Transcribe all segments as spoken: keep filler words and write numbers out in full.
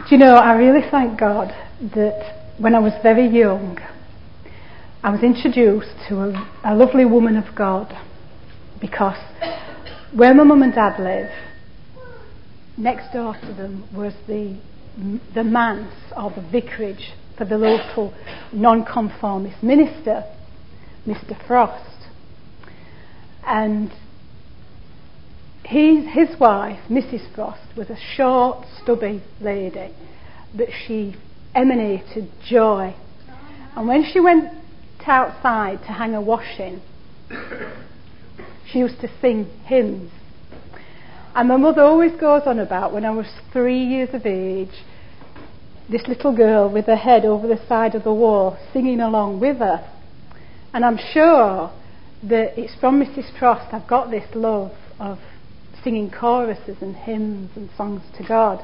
Do you know, I really thank God that when I was very young, I was introduced to a, a lovely woman of God, because where my mum and dad live, next door to them was the the manse or the vicarage for the local nonconformist minister, Mister Frost. And His, his wife, Missus Frost, was a short, stubby lady, but she emanated joy. And when she went outside to hang her washing, she used to sing hymns. And my mother always goes on about when I was three years of age, this little girl with her head over the side of the wall singing along with her. And I'm sure that it's from Missus Frost I've got this love of singing choruses and hymns and songs to God.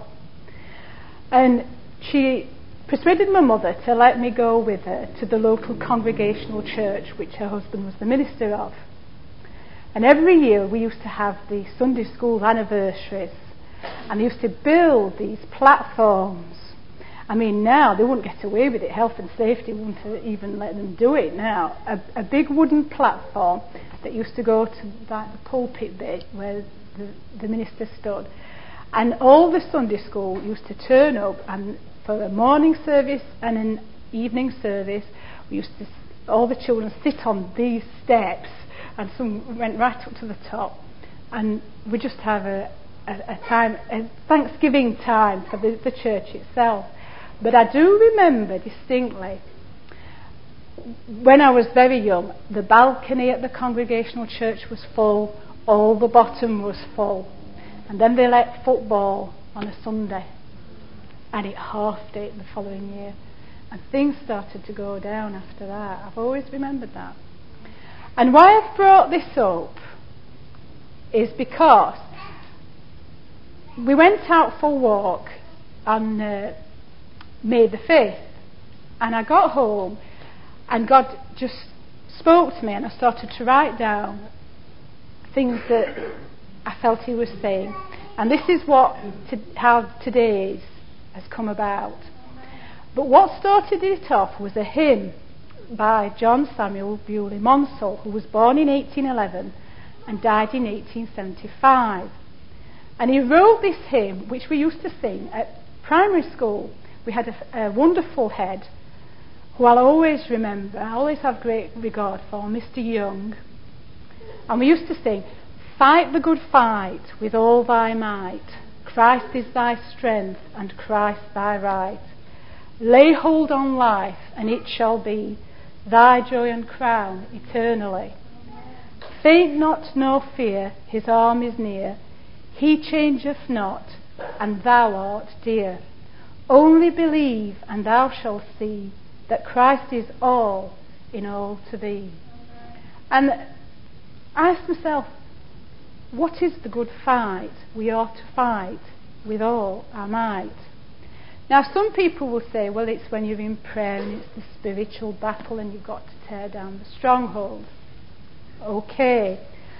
And she persuaded my mother to let me go with her to the local congregational church which her husband was the minister of. And every year we used to have the Sunday school anniversaries, and they used to build these platforms. I mean, now they wouldn't get away with it. Health and safety wouldn't even let them do it now. A, a big wooden platform that used to go to like the pulpit bit where the, the minister stood. And all the Sunday school used to turn up, and for a morning service and an evening service, we used to, all the children sit on these steps, and some went right up to the top. And we just have a, a, a time, a Thanksgiving time for the, the church itself. But I do remember distinctly, when I was very young, the balcony at the congregational church was full, all the bottom was full. And then they let football on a Sunday, and it halved it the following year. And things started to go down after that. I've always remembered that. And why I've brought this up is because we went out for a walk on uh, May the fifth, and I got home and God just spoke to me, and I started to write down things that I felt He was saying. And this is what to, how today's has come about. But what started it off was a hymn by John Samuel Bewley Monsell, who was born in eighteen eleven and died in eighteen seventy-five. And he wrote this hymn, which we used to sing at primary school. We had a, a wonderful head, who I'll always remember, I always have great regard for, Mister Young. And we used to sing, "Fight the good fight with all thy might. Christ is thy strength and Christ thy right. Lay hold on life and it shall be thy joy and crown eternally. Faint not nor fear, his arm is near. He changeth not, and thou art dear. Only believe, and thou shalt see that Christ is all in all to thee." And I asked myself, what is the good fight we ought to fight with all our might? Now, some people will say, well, it's when you're in prayer and it's the spiritual battle and you've got to tear down the strongholds. Okay.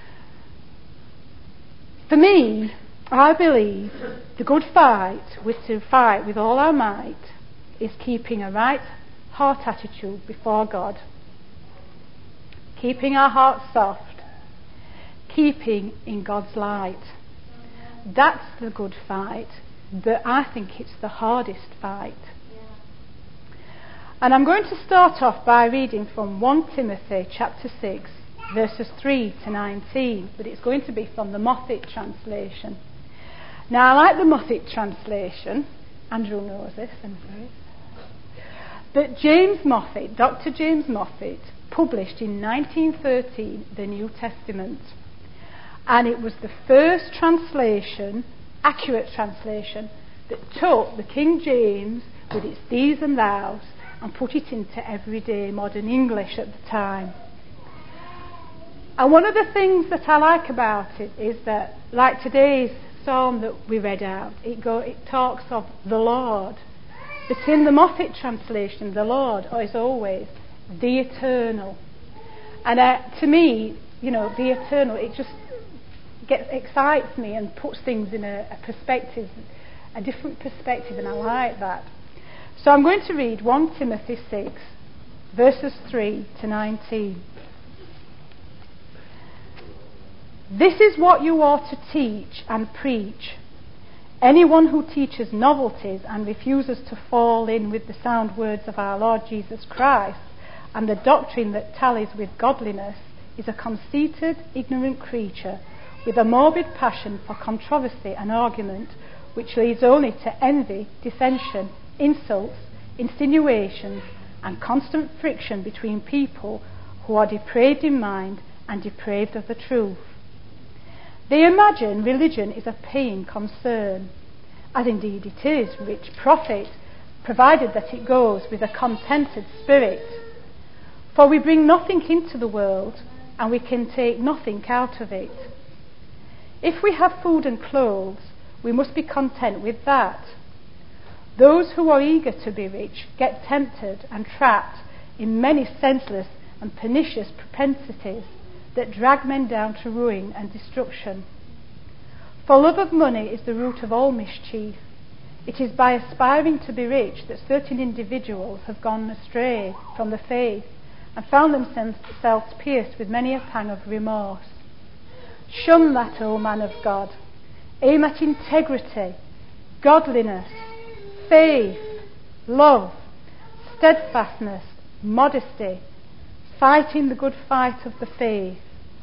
For me, I believe the good fight, with to fight with all our might, is keeping a right heart attitude before God, keeping our hearts soft, keeping in God's light. That's the good fight, but I think it's the hardest fight. And I'm going to start off by reading from First Timothy chapter six, verses three to nineteen, but it's going to be from the Moffat translation. Now, I like the Moffat translation. Andrew knows this, I'm afraid. But James Moffat, Doctor James Moffat, published in nineteen thirteen the New Testament. And it was the first translation, accurate translation, that took the King James with its these and thous and put it into everyday modern English at the time. And one of the things that I like about it is that, like today's psalm that we read out, it go it talks of the Lord. But in the Moffat translation, the Lord is always the eternal. And uh, to me, you know, the eternal, it just gets excites me and puts things in a, a perspective a different perspective, and I like that. So I'm going to read First Timothy six, verses three to nineteen. This is what you are to teach and preach. Anyone who teaches novelties and refuses to fall in with the sound words of our Lord Jesus Christ and the doctrine that tallies with godliness is a conceited, ignorant creature with a morbid passion for controversy and argument, which leads only to envy, dissension, insults, insinuations, and constant friction between people who are depraved in mind and depraved of the truth. They imagine religion is a paying concern, as indeed it is, rich profit, provided that it goes with a contented spirit. For we bring nothing into the world, and we can take nothing out of it. If we have food and clothes, we must be content with that. Those who are eager to be rich get tempted and trapped in many senseless and pernicious propensities that drag men down to ruin and destruction. For love of money is the root of all mischief. It is by aspiring to be rich that certain individuals have gone astray from the faith and found themselves pierced with many a pang of remorse. Shun that, O man of God. Aim at integrity, godliness, faith, love, steadfastness, modesty, fighting the good fight of the faith.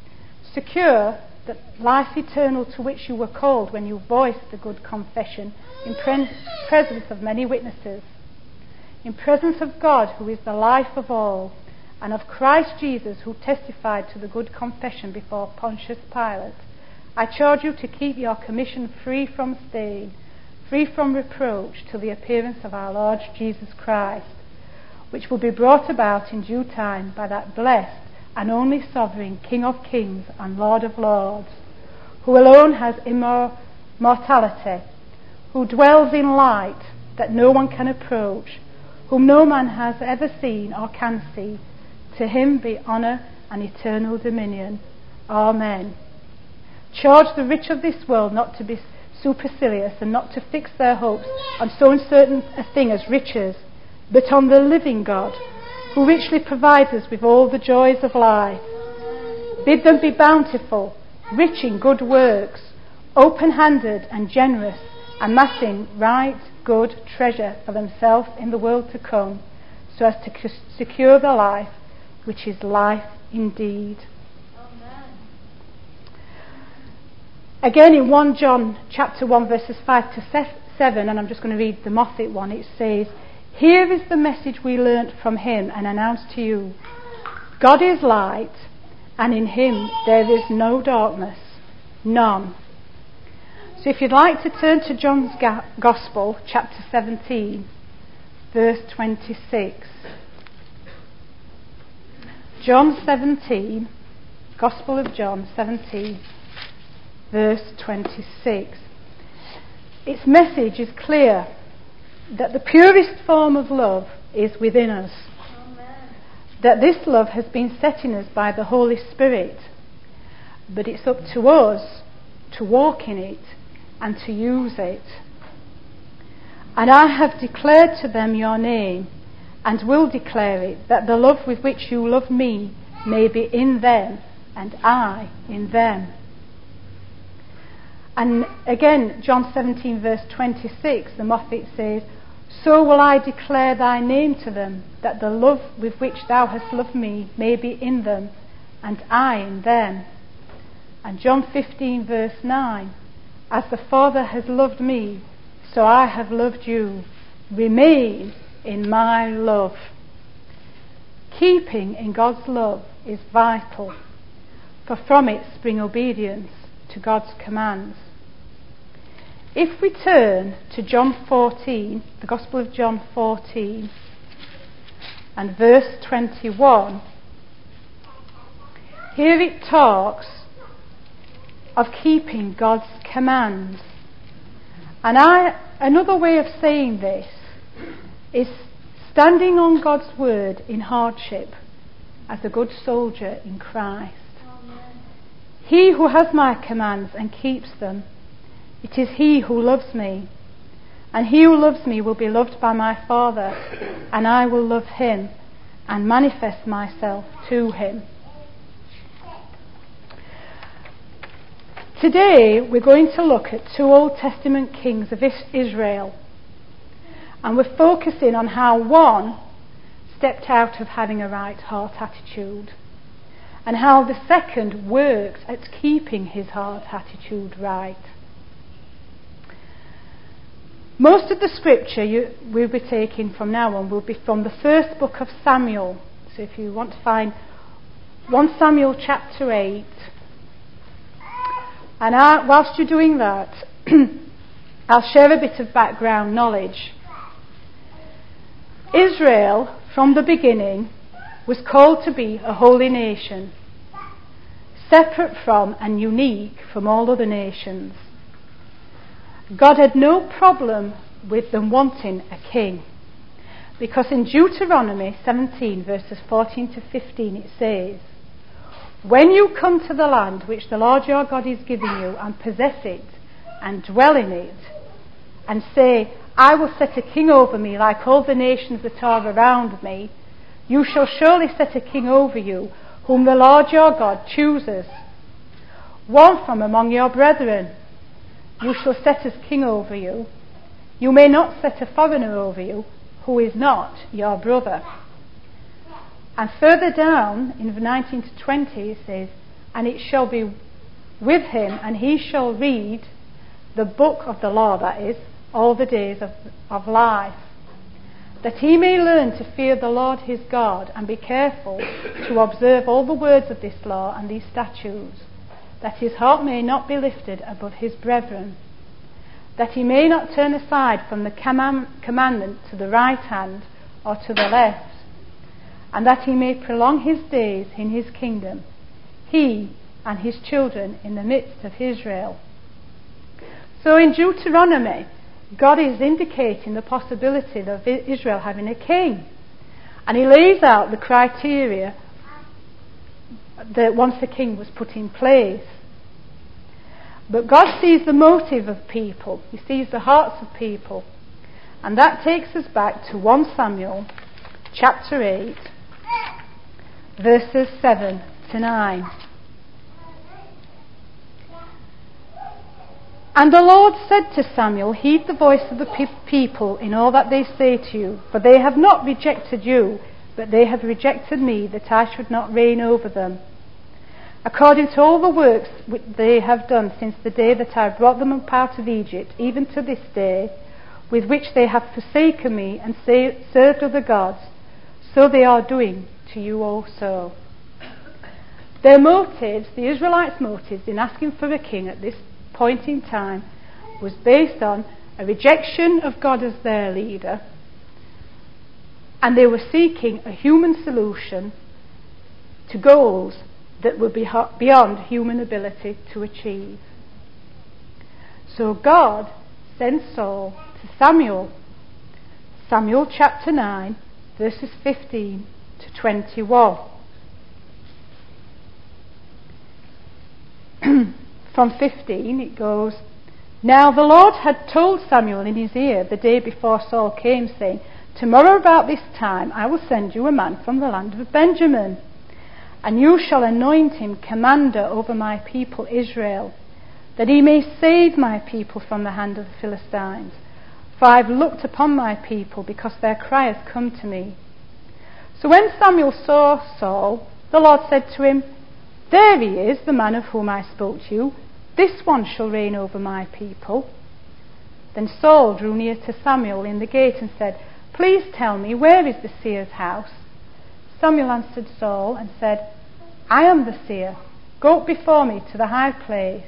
Secure that life eternal to which you were called when you voiced the good confession in pre- presence of many witnesses, in presence of God who is the life of all, and of Christ Jesus who testified to the good confession before Pontius Pilate. I charge you to keep your commission free from stain, free from reproach, till the appearance of our Lord Jesus Christ, which will be brought about in due time by that blessed and only sovereign King of kings and Lord of lords, who alone has immortality, who dwells in light that no one can approach, whom no man has ever seen or can see. To him be honour and eternal dominion. Amen. Charge the rich of this world not to be supercilious and not to fix their hopes on so uncertain a thing as riches, but on the living God, who richly provides us with all the joys of life. Bid them be bountiful, rich in good works, open-handed and generous, amassing right, good treasure for themselves in the world to come, so as to secure the life which is life indeed. Amen. Again in First John chapter one verses five to seven, and I'm just going to read the Moffat one, it says, "Here is the message we learnt from him and announced to you. God is light, and in him there is no darkness, none." So if you'd like to turn to John's Gospel, chapter seventeen, verse twenty-six. John seventeen, Gospel of John seventeen, verse twenty-six. Its message is clear, that the purest form of love is within us. Amen. That this love has been set in us by the Holy Spirit, but it's up to us to walk in it and to use it. "And I have declared to them your name, and will declare it, that the love with which you love me may be in them, and I in them." And again, John seventeen verse twenty-six, the Moffat says, "So will I declare thy name to them, that the love with which thou hast loved me may be in them, and I in them." And John fifteen verse nine, "As the Father has loved me, so I have loved you. Remain in my love." Keeping in God's love is vital, for from it spring obedience to God's commands. If we turn to John fourteen, the Gospel of John fourteen, and verse twenty-one, here it talks of keeping God's commands. And I, another way of saying this is standing on God's word in hardship as a good soldier in Christ. Amen. "He who has my commands and keeps them, it is he who loves me. And he who loves me will be loved by my Father, and I will love him and manifest myself to him. Today we're going to look at two Old Testament kings of Israel, and we're focusing on how one stepped out of having a right heart attitude, and how the second works at keeping his heart attitude right. Most of the scripture you, we'll be taking from now on will be from the first book of Samuel. So if you want to find First Samuel chapter eight, and I, whilst you're doing that, I'll share a bit of background knowledge. Israel, from the beginning, was called to be a holy nation, separate from and unique from all other nations. God had no problem with them wanting a king, because in Deuteronomy seventeen verses fourteen to fifteen it says, "When you come to the land which the Lord your God is giving you and possess it and dwell in it, and say, I will set a king over me like all the nations that are around me, you shall surely set a king over you whom the Lord your God chooses, one from among your brethren. You shall set as king over you. You may not set a foreigner over you who is not your brother." And further down in nineteen to twenty it says, "And it shall be with him, and he shall read the book of the law," that is, all the days of, of life, "that he may learn to fear the Lord his God and be careful to observe all the words of this law and these statutes, that his heart may not be lifted above his brethren, that he may not turn aside from the command- commandment to the right hand or to the left, and that he may prolong his days in his kingdom, he and his children in the midst of Israel." So in Deuteronomy, God is indicating the possibility of Israel having a king, and he lays out the criteria that once a king was put in place. But God sees the motive of people. He sees the hearts of people. And that takes us back to First Samuel chapter eight, verses seven to nine. "And the Lord said to Samuel, Heed the voice of the pe- people in all that they say to you, for they have not rejected you, but they have rejected me, that I should not reign over them. According to all the works which they have done since the day that I brought them up out of Egypt, even to this day, with which they have forsaken me and sa- served other gods, so they are doing to you also." Their motives, the Israelites' motives in asking for a king at this point in time, was based on a rejection of God as their leader, and they were seeking a human solution to goals that would be beyond human ability to achieve. So God sent Saul to Samuel. Samuel chapter nine, verses fifteen to twenty-one. From fifteen it goes, "Now the Lord had told Samuel in his ear the day before Saul came, saying, Tomorrow about this time I will send you a man from the land of Benjamin, and you shall anoint him commander over my people Israel, that he may save my people from the hand of the Philistines. For I have looked upon my people, because their cry has come to me." So when Samuel saw Saul, the Lord said to him, "There he is, the man of whom I spoke to you. This one shall reign over my people." Then Saul drew near to Samuel in the gate and said, "Please tell me, where is the seer's house?" Samuel answered Saul and said, "I am the seer. Go up before me to the high place.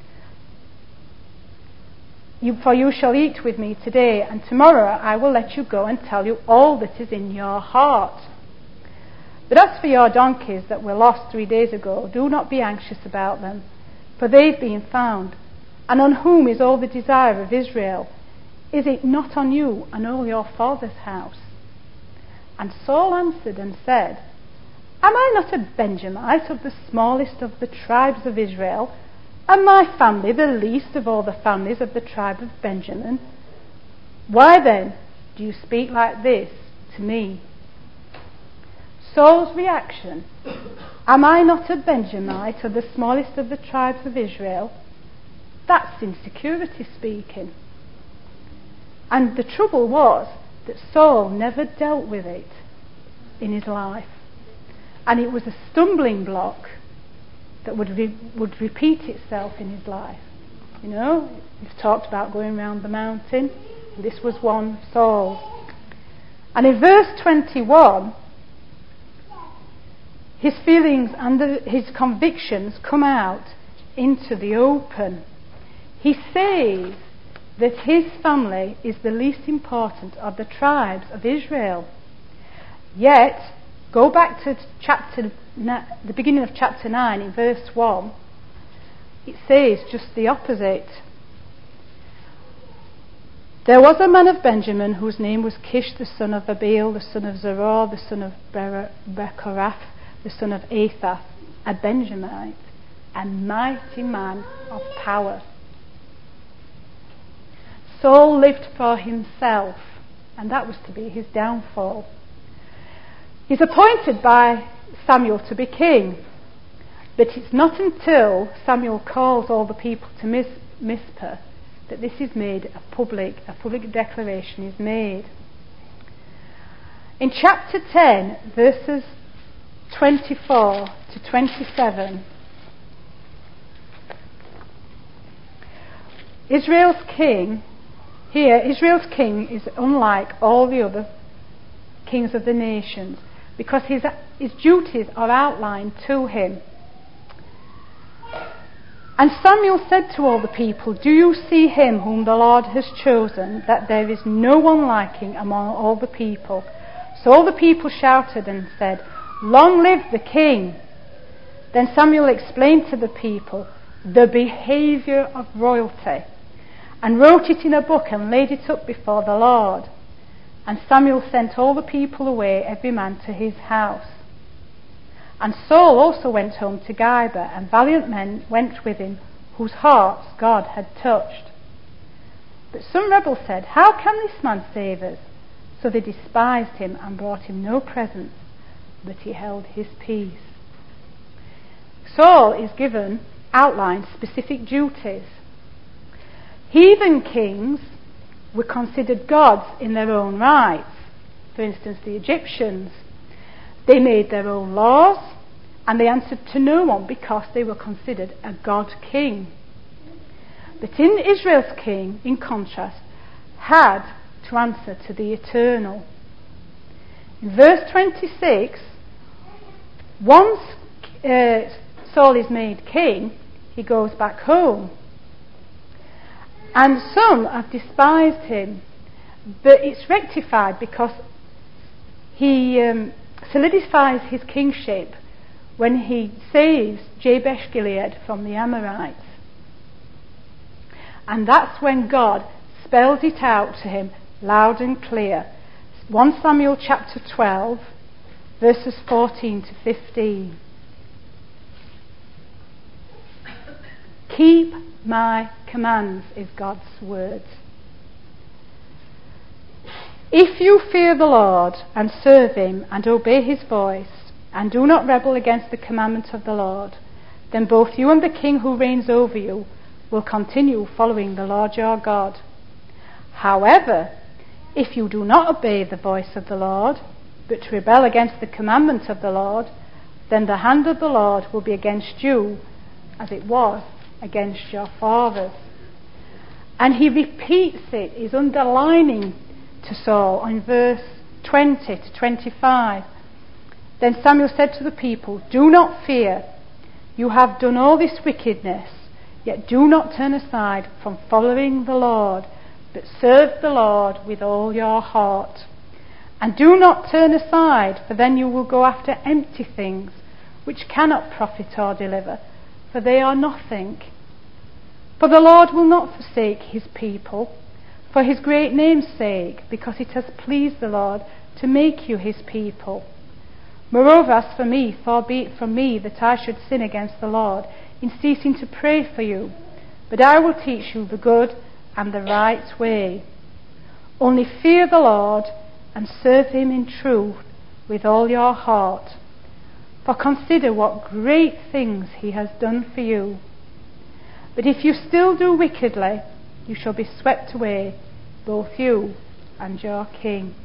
You, for you shall eat with me today, and tomorrow I will let you go and tell you all that is in your heart. But as for your donkeys that were lost three days ago, do not be anxious about them, for they've been found. And on whom is all the desire of Israel? Is it not on you and all your father's house?" And Saul answered and said, "Am I not a Benjamite of the smallest of the tribes of Israel, and my family the least of all the families of the tribe of Benjamin? Why then do you speak like this to me?" Saul's reaction: "Am I not a Benjamite, of the smallest of the tribes of Israel?" That's insecurity speaking. And the trouble was that Saul never dealt with it in his life. And it was a stumbling block that would re- would repeat itself in his life. You know, we've talked about going round the mountain. This was one, Saul. And in verse twenty-one, his feelings and the, his convictions come out into the open. He says that his family is the least important of the tribes of Israel. Yet, go back to chapter, the beginning of chapter nine, in verse one, it says just the opposite. "There was a man of Benjamin whose name was Kish, the son of Abiel, the son of Zerah, the son of Bechorath, the son of Athath, a Benjamite, a mighty man of power." Saul lived for himself, and that was to be his downfall. He's appointed by Samuel to be king, but it's not until Samuel calls all the people to Miz- Mizpah that this is made a public, a public declaration is made. In chapter ten, verses twenty-four to twenty-seven, Israel's king, here, Israel's king is unlike all the other kings of the nations because his, his duties are outlined to him. "And Samuel said to all the people, 'Do you see him whom the Lord has chosen, that there is no one like him among all the people?' So all the people shouted and said, 'Long live the king!' Then Samuel explained to the people the behaviour of royalty, and wrote it in a book and laid it up before the Lord. And Samuel sent all the people away, every man to his house. And Saul also went home to Gibeah, and valiant men went with him, whose hearts God had touched. But some rebels said, 'How can this man save us?' So they despised him and brought him no presents, but he held his peace." Saul is given outlined specific duties. Heathen kings were considered gods in their own rights. For instance, the Egyptians. They made their own laws, and they answered to no one because they were considered a god king. But in Israel's king, in contrast, had to answer to the eternal. In verse twenty-six, once uh, Saul is made king, he goes back home. And some have despised him, but it's rectified because he um, solidifies his kingship when he saves Jabesh Gilead from the Amorites. And that's when God spells it out to him loud and clear. First Samuel chapter twelve, verses fourteen to fifteen. "Keep my commands," is God's word. "If you fear the Lord and serve him and obey his voice and do not rebel against the commandment of the Lord, then both you and the king who reigns over you will continue following the Lord your God. However, if you do not obey the voice of the Lord, but rebel against the commandment of the Lord, then the hand of the Lord will be against you as it was against your fathers." And he repeats it, he's underlining to Saul in verse twenty to twenty-five. "Then Samuel said to the people, 'Do not fear. You have done all this wickedness, yet do not turn aside from following the Lord, but serve the Lord with all your heart. And do not turn aside, for then you will go after empty things, which cannot profit or deliver, for they are nothing. For the Lord will not forsake his people, for his great name's sake, because it has pleased the Lord to make you his people. Moreover, as for me, far be it from me that I should sin against the Lord in ceasing to pray for you, but I will teach you the good and the right way. Only fear the Lord and serve him in truth with all your heart. For consider what great things he has done for you. But if you still do wickedly, you shall be swept away, both you and your king.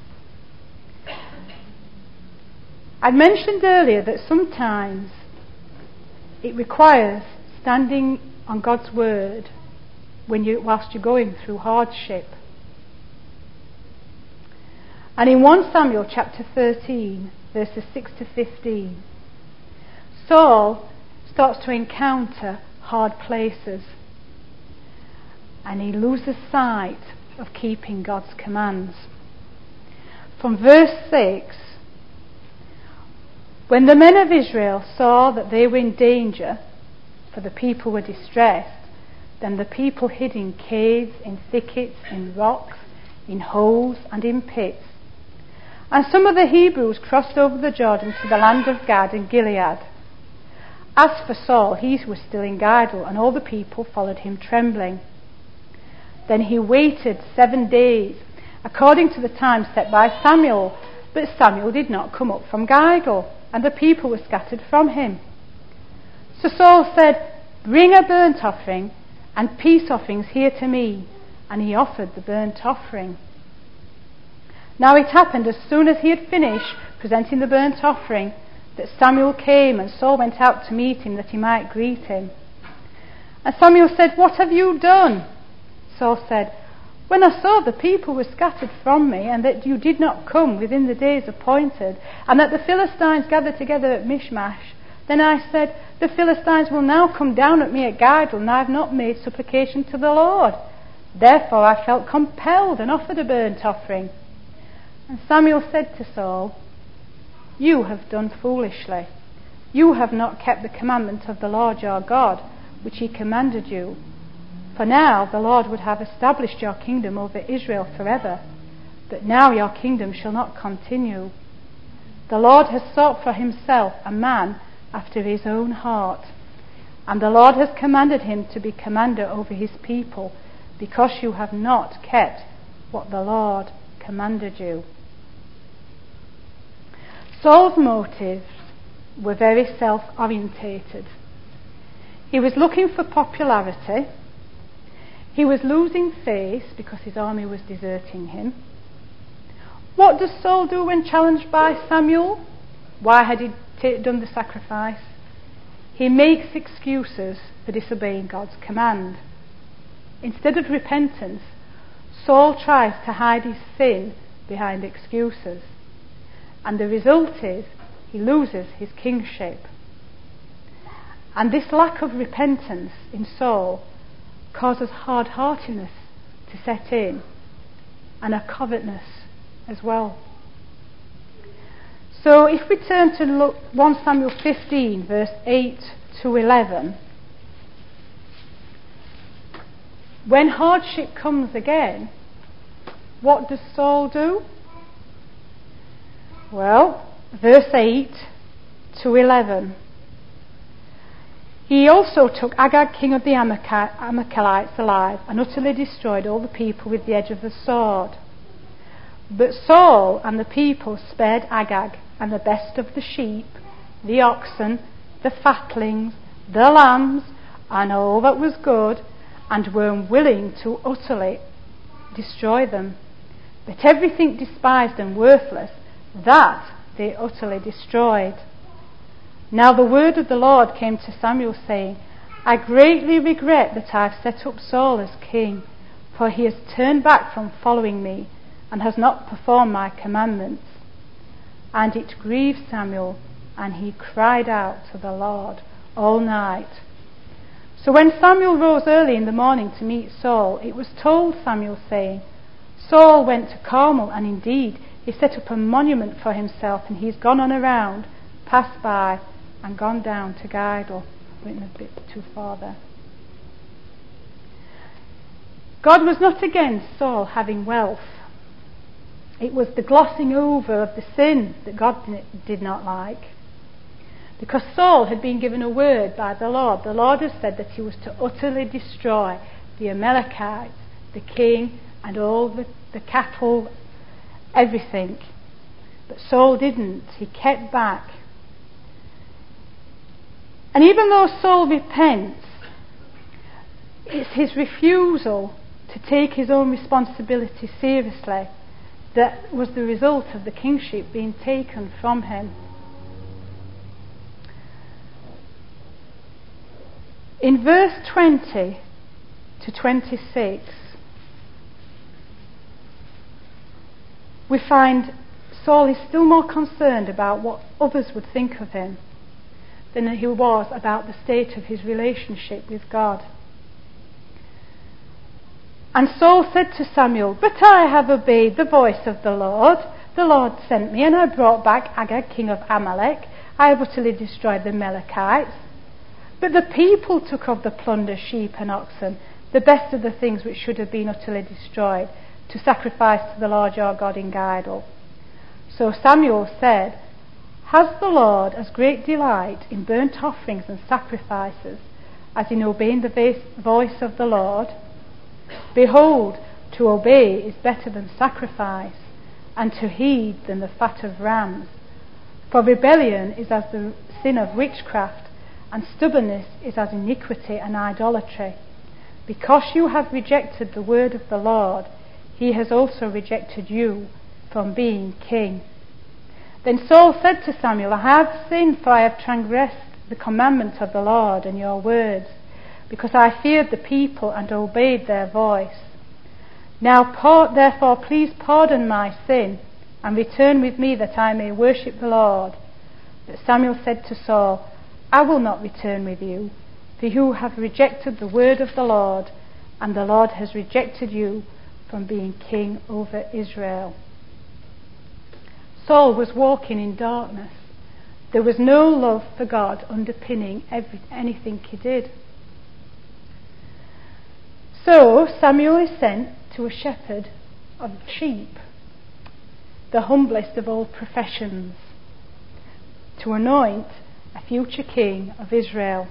I mentioned earlier that sometimes it requires standing on God's word when you, whilst you're going through hardship. And in First Samuel chapter thirteen, verses six to fifteen, Saul starts to encounter hard places and he loses sight of keeping God's commands. From verse six, when the men of Israel saw that they were in danger, for the people were distressed, then the people hid in caves, in thickets, in rocks, in holes and in pits. And some of the Hebrews crossed over the Jordan to the land of Gad and Gilead. As for Saul, he was still in Gilgal, and all the people followed him trembling. Then he waited seven days, according to the time set by Samuel. But Samuel did not come up from Gilgal, and the people were scattered from him. So Saul said, "Bring a burnt offering and peace offerings here to me." And he offered the burnt offering. Now it happened, as soon as he had finished presenting the burnt offering, that Samuel came, and Saul went out to meet him that he might greet him. And Samuel said, "What have you done?" Saul said, "When I saw the people were scattered from me, and that you did not come within the days appointed, and that the Philistines gathered together at Michmash, then I said, the Philistines will now come down at me at Gilgal, and I have not made supplication to the Lord. Therefore I felt compelled and offered a burnt offering." And Samuel said to Saul, "You have done foolishly. You have not kept the commandment of the Lord your God, which he commanded you. For now the Lord would have established your kingdom over Israel forever. But now your kingdom shall not continue. The Lord has sought for himself a man after his own heart, and the Lord has commanded him to be commander over his people, because you have not kept what the Lord commanded you." Saul's motives were very self-orientated. He was looking for popularity. He was losing face because his army was deserting him. What does Saul do when challenged by Samuel? Why had he t- done the sacrifice? He makes excuses for disobeying God's command. Instead of repentance, Saul tries to hide his sin behind excuses. And the result is he loses his kingship. And this lack of repentance in Saul causes hard-heartedness to set in, and a covetousness as well. So if we turn to look First Samuel fifteen, verse eight to eleven, when hardship comes again, what does Saul do? Well, verse eight to eleven. He also took Agag, king of the Amalekites, alive, and utterly destroyed all the people with the edge of the sword. But Saul and the people spared Agag and the best of the sheep, the oxen, the fatlings, the lambs, and all that was good, and were willing to utterly destroy them. But everything despised and worthless, that they utterly destroyed. Now the word of the Lord came to Samuel, saying, "I greatly regret that I have set up Saul as king, for he has turned back from following me, and has not performed my commandments." And it grieved Samuel, and he cried out to the Lord all night. So when Samuel rose early in the morning to meet Saul, it was told Samuel, saying, "Saul went to Carmel, and indeed he set up a monument for himself, and he's gone on around, passed by, and gone down to Gilgal." Written a bit too far there. God was not against Saul having wealth. It was the glossing over of the sin that God did not like. Because Saul had been given a word by the Lord. The Lord had said that he was to utterly destroy the Amalekites, the king, and all the, the cattle, everything. But Saul didn't. He kept back. And even though Saul repents, it's his refusal to take his own responsibility seriously that was the result of the kingship being taken from him. In verse twenty to twenty-six, we find Saul is still more concerned about what others would think of him than he was about the state of his relationship with God. And Saul said to Samuel, "But I have obeyed the voice of the Lord. The Lord sent me, and I brought back Agag, king of Amalek. I have utterly destroyed the Amalekites. But the people took of the plunder, sheep and oxen, the best of the things which should have been utterly destroyed, to sacrifice to the Lord your God in Gidel." So Samuel said, "Has the Lord as great delight in burnt offerings and sacrifices as in obeying the voice of the Lord? Behold, to obey is better than sacrifice, and to heed than the fat of rams. For rebellion is as the sin of witchcraft, and stubbornness is as iniquity and idolatry. Because you have rejected the word of the Lord, he has also rejected you from being king." Then Saul said to Samuel, "I have sinned, for I have transgressed the commandment of the Lord and your words, because I feared the people and obeyed their voice. Now therefore please pardon my sin, and return with me that I may worship the Lord." But Samuel said to Saul, "I will not return with you, for you have rejected the word of the Lord, and the Lord has rejected you from being king over Israel." Saul was walking in darkness. There was no love for God underpinning every, anything he did. So Samuel is sent to a shepherd of sheep, the humblest of all professions, to anoint a future king of Israel.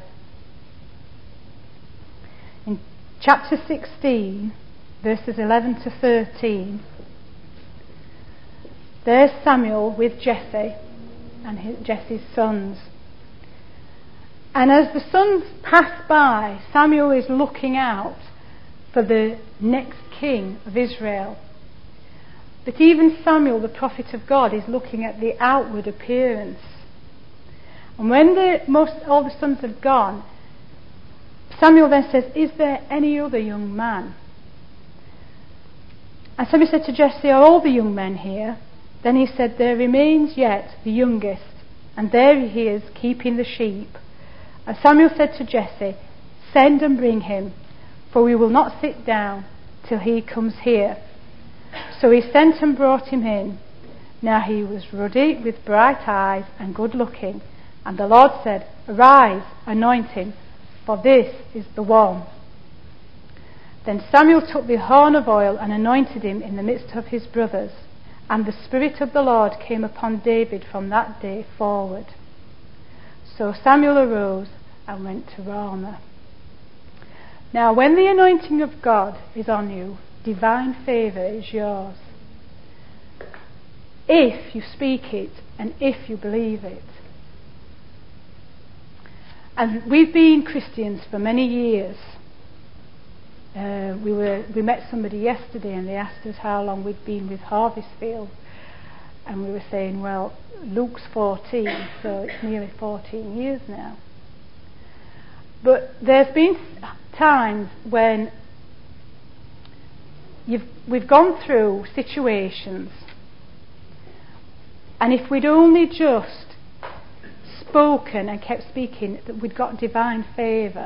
In chapter sixteen, verses eleven to thirteen, there's Samuel with Jesse and his, Jesse's sons. And as the sons pass by, Samuel is looking out for the next king of Israel. But even Samuel, the prophet of God, is looking at the outward appearance. And when the, most, all the sons have gone, Samuel then says, "Is there any other young man?" And Samuel said to Jesse, "Are all the young men here?" Then he said, "There remains yet the youngest, and there he is keeping the sheep." And Samuel said to Jesse, "Send and bring him, for we will not sit down till he comes here." So he sent and brought him in. Now he was ruddy, with bright eyes, and good looking. And the Lord said, "Arise, anoint him, for this is the one." Then Samuel took the horn of oil and anointed him in the midst of his brothers. And the Spirit of the Lord came upon David from that day forward. So Samuel arose and went to Ramah. Now, when the anointing of God is on you, divine favour is yours. If you speak it and if you believe it. And we've been Christians for many years. Uh, we were we met somebody yesterday and they asked us how long we'd been with Harvestfield. And we were saying, well, Luke's fourteen, so it's nearly fourteen years now. But there's been times when you've, we've gone through situations, and if we'd only just spoken and kept speaking, that we'd got divine favour,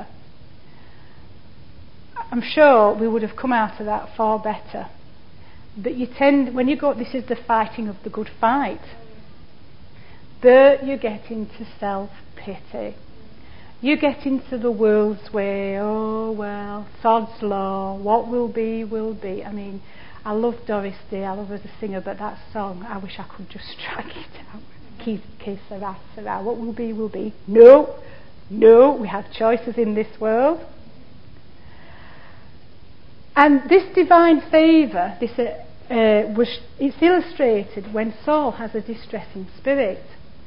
I'm sure we would have come out of that far better. But you tend, when you go, this is the fighting of the good fight. There you get into self-pity. You get into the world's way. Oh, well, sod's law. What will be, will be. I mean, I love Doris Day. I love her as a singer, but that song, I wish I could just track it out. Kiss, kiss, harass, harass. What will be, will be. No, no, we have choices in this world. And this divine favour, this uh, uh, was it's illustrated when Saul has a distressing spirit.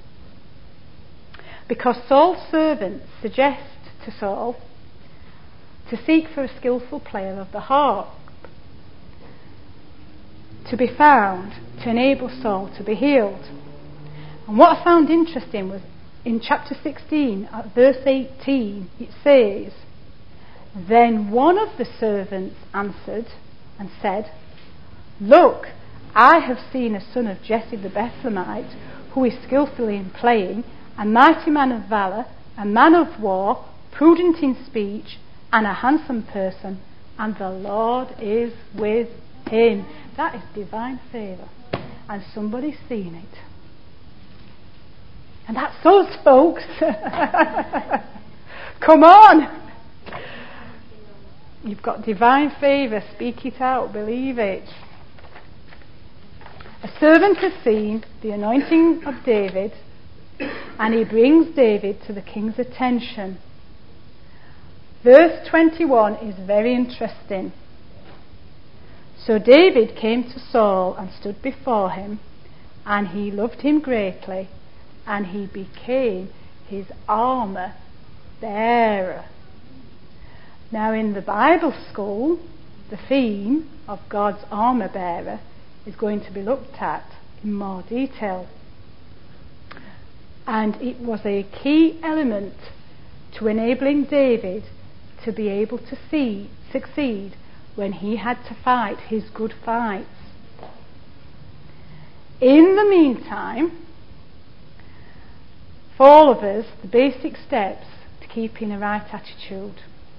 Because Saul's servants suggest to Saul to seek for a skillful player of the harp to be found to enable Saul to be healed. And what I found interesting was in chapter sixteen, at verse eighteen, it says, "Then one of the servants answered and said, 'Look, I have seen a son of Jesse the Bethlehemite, who is skillfully in playing, a mighty man of valour, a man of war, prudent in speech, and a handsome person, and the Lord is with him.'" That is divine favour. And somebody's seen it. And that's us, folks. Come on. You've got divine favour. Speak it out. Believe it. A servant has seen the anointing of David, and he brings David to the king's attention. Verse twenty-one is very interesting. "So David came to Saul and stood before him, and he loved him greatly, and he became his armour bearer." Now in the Bible school, the theme of God's armour bearer is going to be looked at in more detail. And it was a key element to enabling David to be able to see, succeed when he had to fight his good fights. In the meantime, for all of us, the basic steps to keeping a right attitude.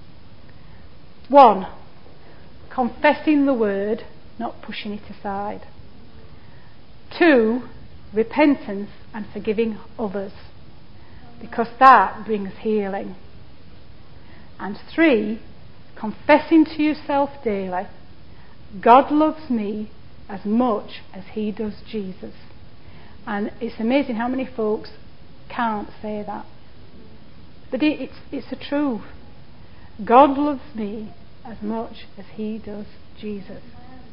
One, confessing the word, not pushing it aside. Two, repentance and forgiving others, because that brings healing. And three, confessing to yourself daily, God loves me as much as he does Jesus. And it's amazing how many folks can't say that. But it, it's, it's the truth. God loves me as much as he does Jesus.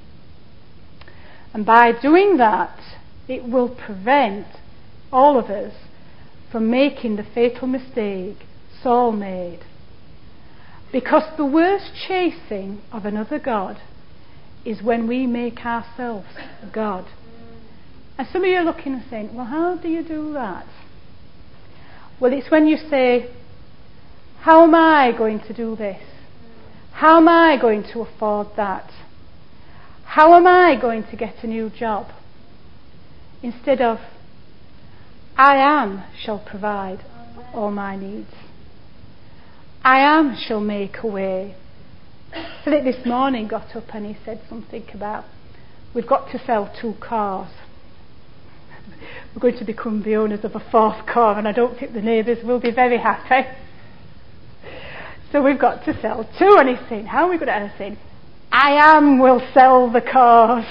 And by doing that, it will prevent all of us from making the fatal mistake Saul made. Because the worst chasing of another God is when we make ourselves God. And some of you are looking and saying, well, how do you do that? Well, it's when you say, how am I going to do this? How am I going to afford that? How am I going to get a new job? Instead of, I am shall provide all my needs. I am shall make a way. Philip this morning got up and he said something about, we've got to sell two cars. We're going to become the owners of a fourth car, and I don't think the neighbours will be very happy. So we've got to sell two. And he's saying, how are we going to? And I'm saying, I am will sell the cars.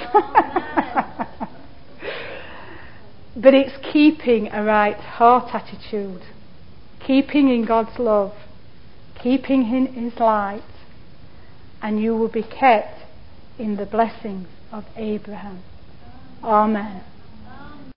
But it's keeping a right heart attitude, keeping in God's love, keeping in his light, and you will be kept in the blessings of Abraham. Amen.